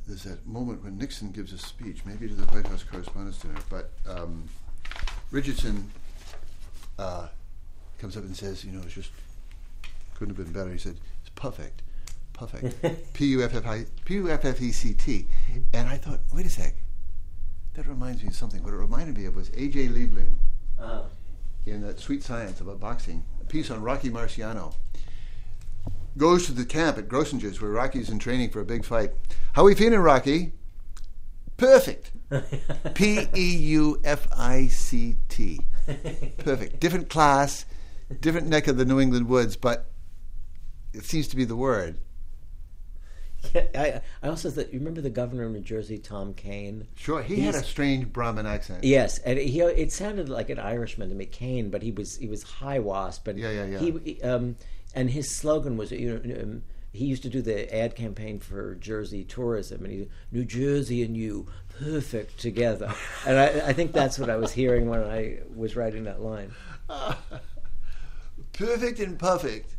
there's that moment when Nixon gives a speech, maybe to the White House Correspondents' Dinner, but Richardson comes up and says, it's just couldn't have been better. He said, it's perfect. P-U-F-F-E-C-T. And I thought, wait a sec, that reminds me of something. What it reminded me of was A.J. Liebling in that Sweet Science about boxing, a piece on Rocky Marciano. Goes to the camp at Grossinger's where Rocky's in training for a big fight. How we feeling, Rocky? Perfect. P-E-U-F-I-C-T. Perfect. Different class, different neck of the New England woods, but it seems to be the word. Yeah, I also thought, you remember the governor of New Jersey, Tom Kaine? Sure, he had a strange Brahmin accent. Yes, and it sounded like an Irishman to me, Kaine, but he was high wasp. And Yeah. And his slogan was, he used to do the ad campaign for Jersey tourism, and he, New Jersey and you, perfect together. And I think that's what I was hearing when I was writing that line. Perfect and perfect.